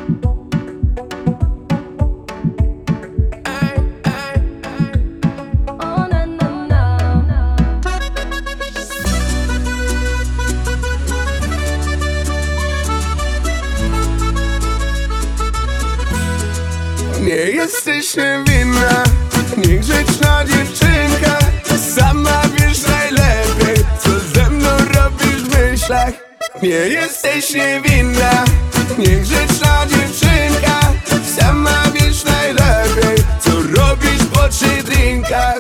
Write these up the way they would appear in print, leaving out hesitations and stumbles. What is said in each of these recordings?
Nie jesteś niewinna, niegrzeczna dziewczynka. Sama wiesz najlepiej, co ze mną robisz w myślach. Nie jesteś niewinna, niegrzeczna dziewczynka. Sama wiesz najlepiej, co robisz po 3 drinkach.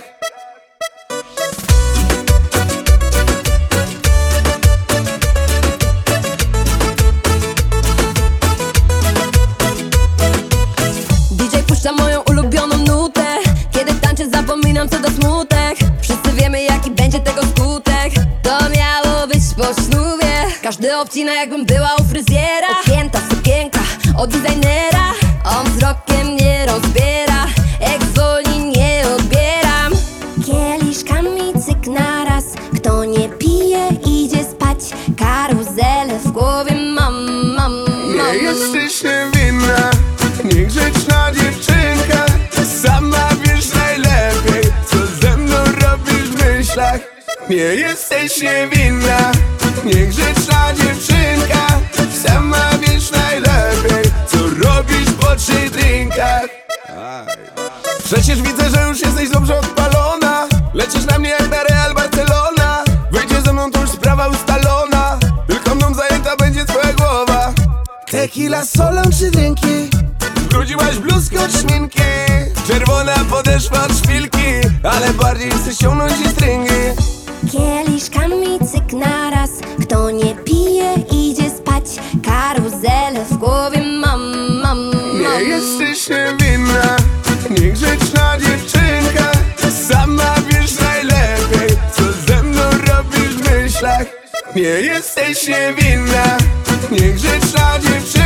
Puszcza moją ulubioną nutę. Kiedy tańczę, zapominam co to smutek. Wszyscy wiemy jaki będzie tego skutek. To miało być po ślubie. Każdy obcina jakbym była u fryzjera. Opięta sukienka od designera. On wzrokiem mnie rozbiera. Jak zwolni nie odbieram. Kieliszkami cyk naraz. Kto nie pije idzie spać. Karuzelę w głowie mam. Nie jesteś niewinna, niegrzeczna dziewczynka. Sama wiesz najlepiej, co ze mną robisz w myślach. Nie jesteś niewinna, niegrzeczna dziewczynka. Sama wiesz najlepiej, co robisz po 3 drinkach. Przecież widzę, że już jesteś dobrze odpalona. Lecisz na mnie jak na Real Barcelona. Wyjdziesz ze mną, to już sprawa ustalona. Tylko mną zajęta będzie twoja głowa. Tequila, solą czy drinki? Wróciłaś bluzkę od szminki. Czerwona podeszła od szpilki. Ale bardziej chcę ściągnąć ci stringi. Kieliszkami cyk naraz. Kto nie pije idzie spać. Karuzelę w głowie mam. Nie jesteś niewinna, niegrzeczna dziewczynka. Sama wiesz najlepiej, co ze mną robisz w myślach. Nie jesteś niewinna, niegrzeczna dziewczynka.